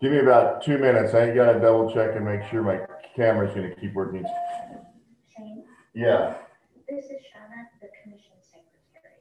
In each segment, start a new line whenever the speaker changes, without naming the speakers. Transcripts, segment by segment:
Give me about 2 minutes. I gotta double check and make sure my camera's gonna keep working.
Shane,
Yeah.
this is Shauna, the commission secretary.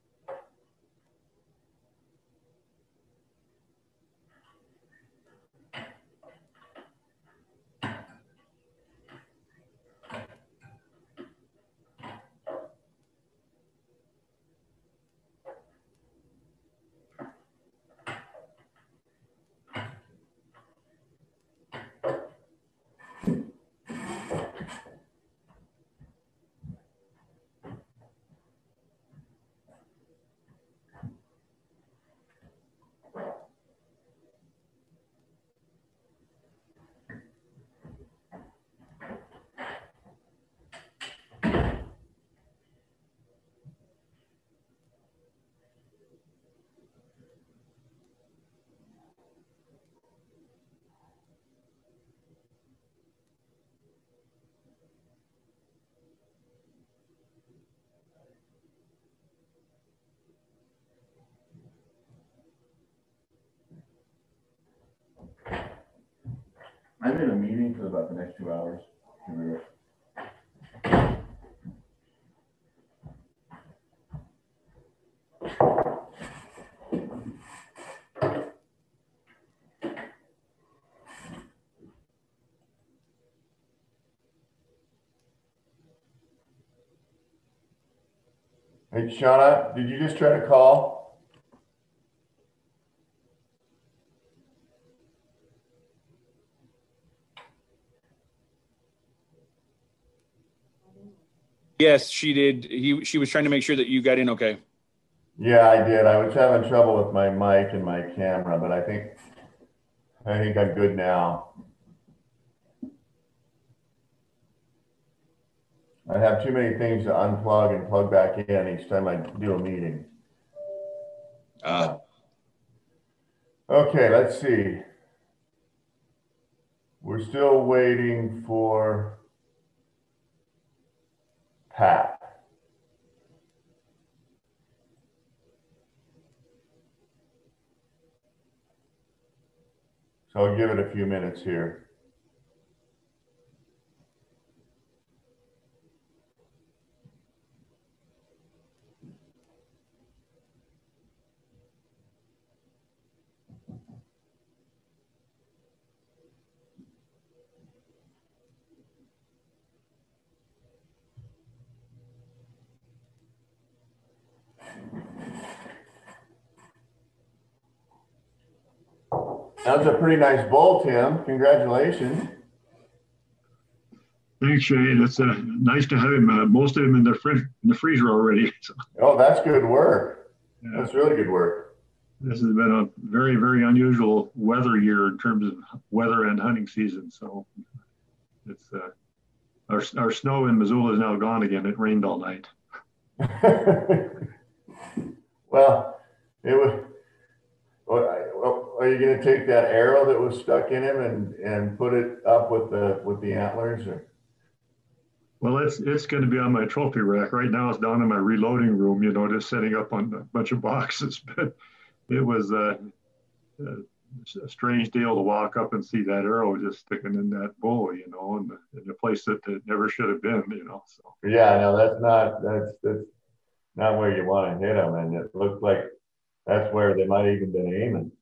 I'm in a meeting for about the next 2 hours. Hey, Shauna, did you just try to call?
Yes, she did. She was trying to make sure that you got in okay.
Yeah, I did. I was having trouble with my mic and my camera, but I think I'm good now. I have too many things to unplug and plug back in each time I do a meeting. Okay, let's see. We're still waiting for Pat. So I'll give it a few minutes here. That was a pretty nice bull, Tim. Congratulations.
Thanks, Shane. It's nice to have him. Most of them in the freezer already. So,
Oh, that's good work.
yeah.
That's really good work.
This has been a very, very unusual weather year in terms of weather and hunting season. So it's our snow in Missoula is now gone again. It rained all night.
Well, it was. Well, are you going to take that arrow that was stuck in him and put it up with the antlers? Or?
Well, it's going to be on my trophy rack right now. It's down in my reloading room. You know, just setting up on a bunch of boxes. But it was a strange deal to walk up and see that arrow just sticking in that bull. You know, in a place that it never should have been. You know. So.
Yeah, no, that's not where you want to hit them, and it looked like that's where they might have even been aiming.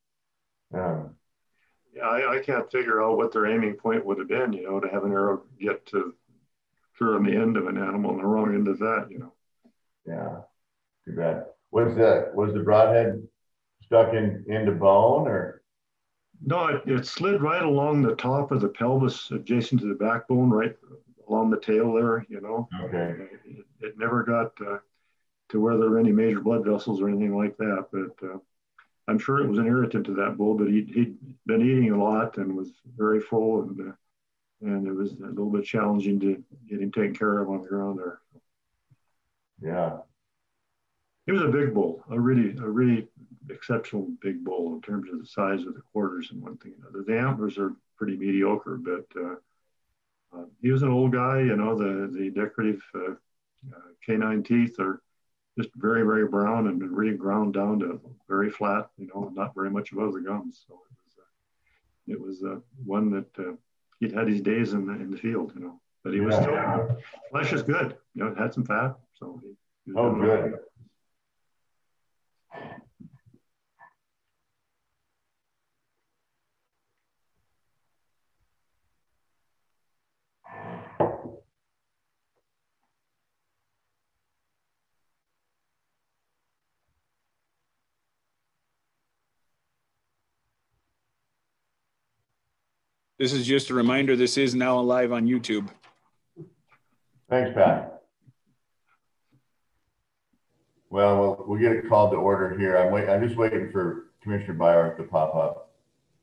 Yeah, I can't figure out what their aiming point would have been, you know, to have an arrow get to through on the end of an animal and the wrong end of that, you know.
Yeah, too bad. Was the broadhead stuck into bone or?
No, it slid right along the top of the pelvis, adjacent to the backbone, right along the tail there, you know.
Okay.
It never got to where there were any major blood vessels or anything like that, but I'm sure it was an irritant to that bull, but he'd been eating a lot and was very full, and it was a little bit challenging to get him taken care of on the ground there.
Yeah.
He was a big bull, a really exceptional big bull in terms of the size of the quarters and one thing and another. The antlers are pretty mediocre, but he was an old guy, you know, the decorative canine teeth are just very, very brown and really ground down to very flat, you know, not very much above the gums. So it was it was one that he'd had his days in the field, you know. But he was still, flesh is good. You know, it had some fat, so he was
Oh,
doing well.
good.
This is just a reminder, this is now live on YouTube.
Thanks, Pat. Well, we'll get it called to order here. I'm just waiting for Commissioner Byer to pop up.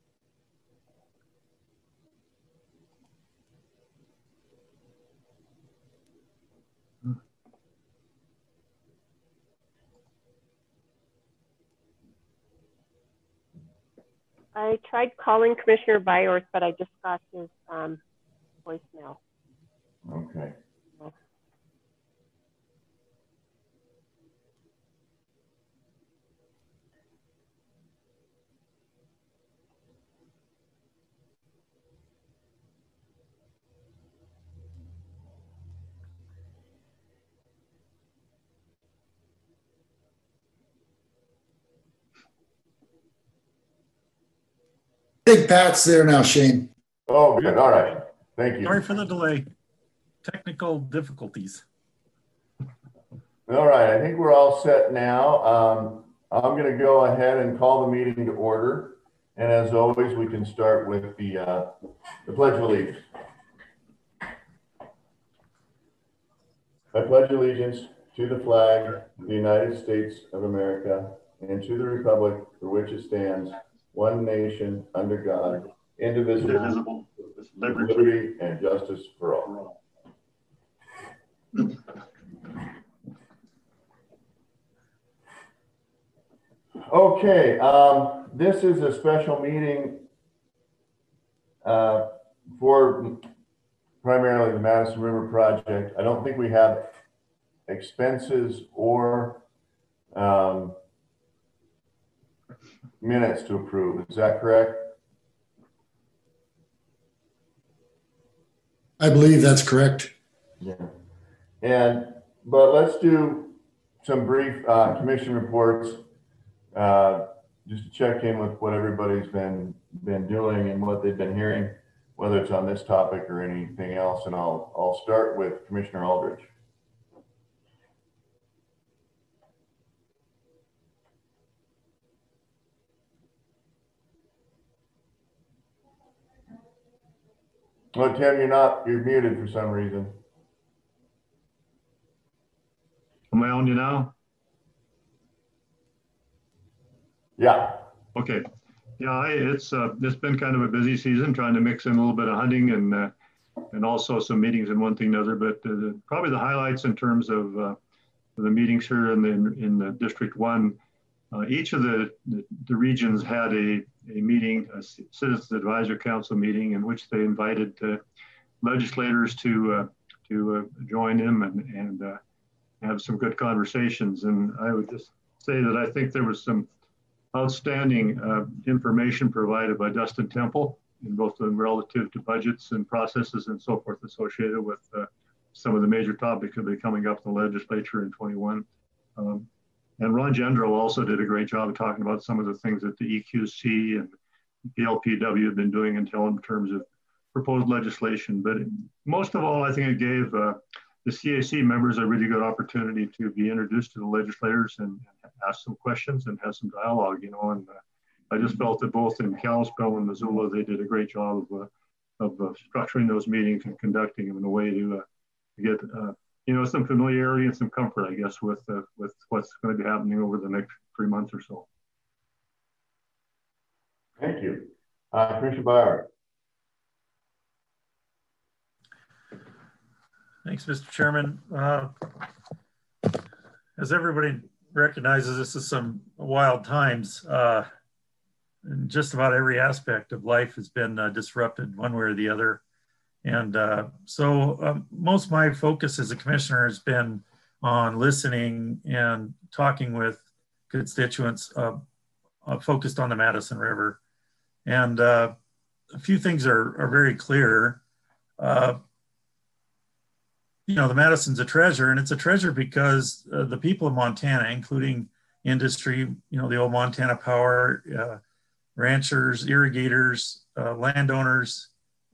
I tried calling Commissioner Byers, but I just got his voicemail.
Okay.
I think Pat's there now, Shane.
Oh, good. All right. Thank you.
Sorry for the delay. Technical difficulties.
All right. I think we're all set now. I'm going to go ahead and call the meeting to order. And as always, we can start with the Pledge of Allegiance. I pledge allegiance to the flag of the United States of America and to the republic for which it stands, one nation, under God, indivisible, with liberty and justice for all. Okay, this is a special meeting for primarily the Madison River project. I don't think we have expenses or minutes to approve. Is that correct?
I believe that's correct.
Yeah. But let's do some brief commission reports just to check in with what everybody's been doing and what they've been hearing, whether it's on this topic or anything else. And I'll start with Commissioner Aldridge. Well, Tim, you're muted for some reason.
Am I on you now?
Yeah.
Okay. Yeah, it's been kind of a busy season, trying to mix in a little bit of hunting and also some meetings and one thing and another. But probably the highlights in terms of the meetings here in the District 1, each of the regions had a meeting, a Citizens Advisory Council meeting, in which they invited legislators to join them and have some good conversations. And I would just say that I think there was some outstanding information provided by Dustin Temple in both relative to budgets and processes and so forth associated with some of the major topics that will be coming up in the legislature in 21. And Ron Gendro also did a great job of talking about some of the things that the EQC and the LPW have been doing in terms of proposed legislation. But most of all, I think it gave the CAC members a really good opportunity to be introduced to the legislators and ask some questions and have some dialogue, you know. And I just felt that both in Kalispell and Missoula, they did a great job of structuring those meetings and conducting them in a way to get you know, some familiarity and some comfort, I guess, with what's going to be happening over the next 3 months or so.
Thank you. Commissioner Byer.
Thanks, Mr. Chairman. As everybody recognizes, this is some wild times. And just about every aspect of life has been disrupted one way or the other. And so most of my focus as a commissioner has been on listening and talking with constituents focused on the Madison River. And a few things are very clear. You know, the Madison's a treasure, and it's a treasure because the people of Montana, including industry, you know, the old Montana Power, ranchers, irrigators, landowners,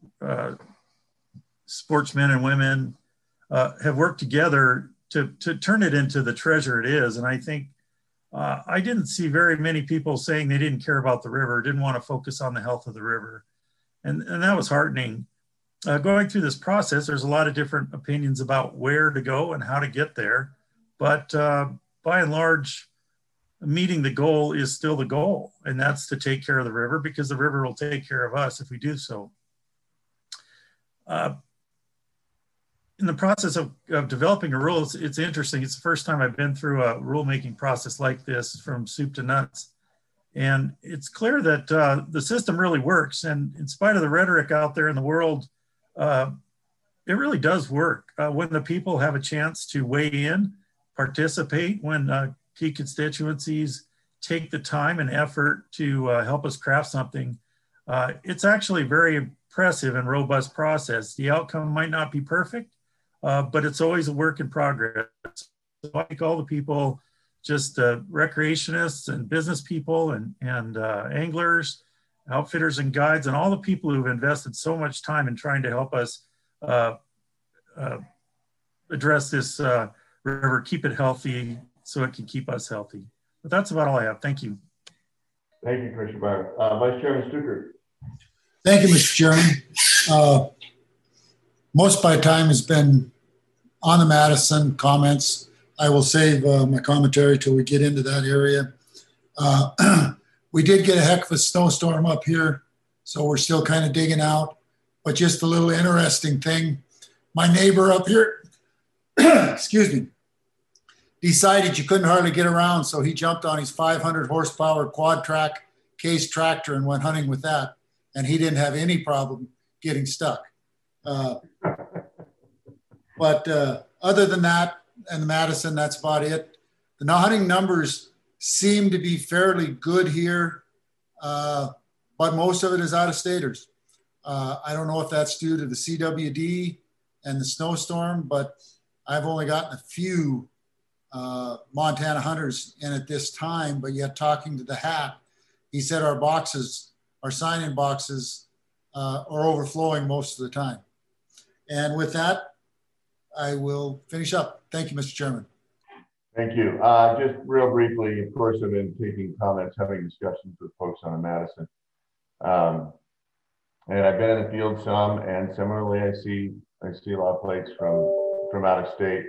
sportsmen and women have worked together to turn it into the treasure it is. And I think I didn't see very many people saying they didn't care about the river, didn't want to focus on the health of the river. And that was heartening. Going through this process, there's a lot of different opinions about where to go and how to get there. But by and large, meeting the goal is still the goal. And that's to take care of the river, because the river will take care of us if we do so. In the process of developing a rule, it's interesting. It's the first time I've been through a rulemaking process like this from soup to nuts. And it's clear that the system really works. And in spite of the rhetoric out there in the world, it really does work. When the people have a chance to weigh in, participate, when key constituencies take the time and effort to help us craft something, it's actually a very impressive and robust process. The outcome might not be perfect, but it's always a work in progress. So I think all the people, just recreationists and business people and anglers, outfitters and guides, and all the people who've invested so much time in trying to help us address this river, keep it healthy so it can keep us healthy. But that's about all I have. Thank you.
Thank you, Commissioner Byron. Vice Chairman Stuckert.
Thank you, Mr. Chairman. Most of my time has been on the Madison comments. I will save my commentary till we get into that area. We did get a heck of a snowstorm up here, so we're still kind of digging out. But just a little interesting thing, my neighbor up here, excuse me, decided you couldn't hardly get around, so he jumped on his 500 horsepower quad track case tractor and went hunting with that, and he didn't have any problem getting stuck. But other than that, and Madison, that's about it. The hunting numbers seem to be fairly good here, but most of it is out-of-staters. I don't know if that's due to the CWD and the snowstorm, but I've only gotten a few Montana hunters in at this time, but yet talking to the hat, he said our boxes, our sign-in boxes are overflowing most of the time. And with that, I will finish up. Thank you, Mr. Chairman.
Thank you. Just real briefly, of course, I've been taking comments, having discussions with folks on Madison. And I've been in the field some, and similarly, I see a lot of plates from out of state.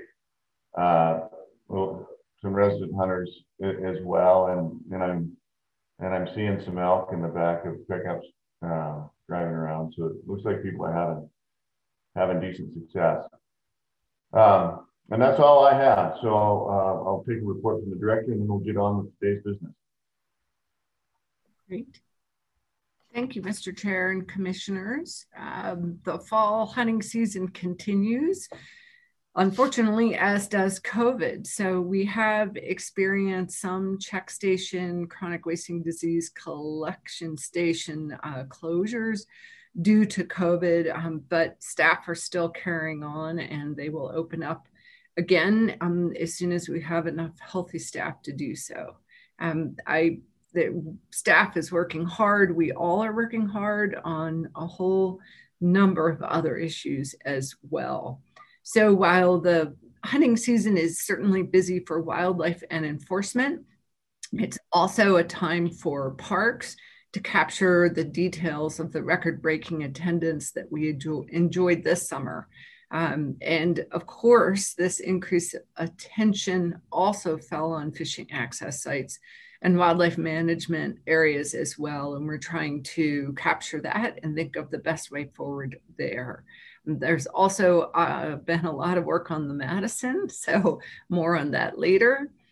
Well, some resident hunters as well, and I'm seeing some elk in the back of pickups driving around. So it looks like people are having decent success. And that's all I have. So I'll take a report from the director, and then we'll get on with today's business.
Great. Thank you, Mr. Chair and Commissioners. The fall hunting season continues, unfortunately, as does COVID. So we have experienced some check station, chronic wasting disease collection station closures due to COVID, but staff are still carrying on, and they will open up again as soon as we have enough healthy staff to do so. The staff is working hard. We all are working hard on a whole number of other issues as well. So while the hunting season is certainly busy for wildlife and enforcement, it's also a time for parks to capture the details of the record-breaking attendance that we enjoyed this summer. And of course, this increased attention also fell on fishing access sites and wildlife management areas as well. And we're trying to capture that and think of the best way forward there. There's also been a lot of work on the Madison, so more on that later.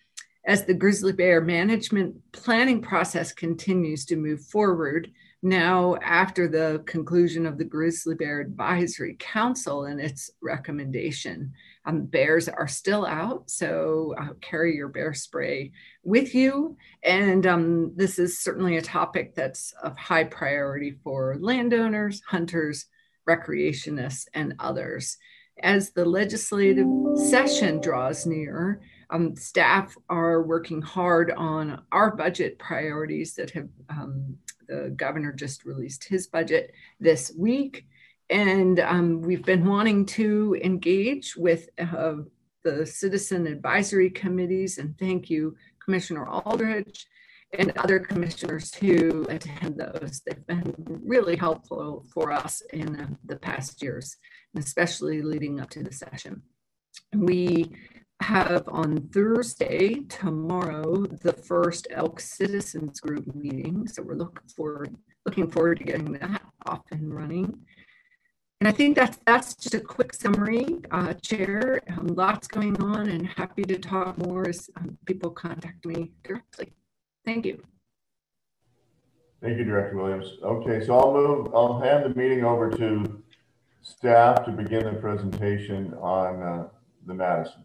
As the grizzly bear management planning process continues to move forward, now after the conclusion of the Grizzly Bear Advisory Council and its recommendation, bears are still out, so carry your bear spray with you. And this is certainly a topic that's of high priority for landowners, hunters, recreationists, and others. As the legislative session draws near, staff are working hard on our budget priorities that have, the governor just released his budget this week. And we've been wanting to engage with the citizen advisory committees, and thank you, Commissioner Aldridge and other commissioners who attend those. They've been really helpful for us in the past years, and especially leading up to the session. We have on Thursday, tomorrow, the first Elk Citizens Group meeting. So we're looking forward to getting that off and running. And I think that's just a quick summary, Chair. Lots going on, and happy to talk more as people contact me directly. Thank you.
Thank you, Director Williams. Okay, so I'll hand the meeting over to staff to begin the presentation on the Madison.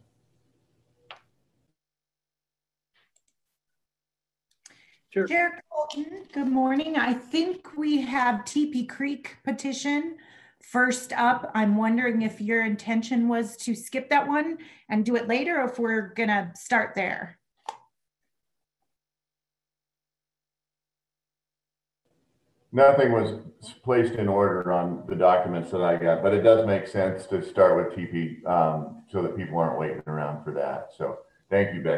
Sure. Chair Colton, good morning. I think we have TP Creek petition first up. I'm wondering if your intention was to skip that one and do it later, or if we're gonna start there.
Nothing was placed in order on the documents that I got, but it does make sense to start with TP so that people aren't waiting around for that. So thank you, Becky.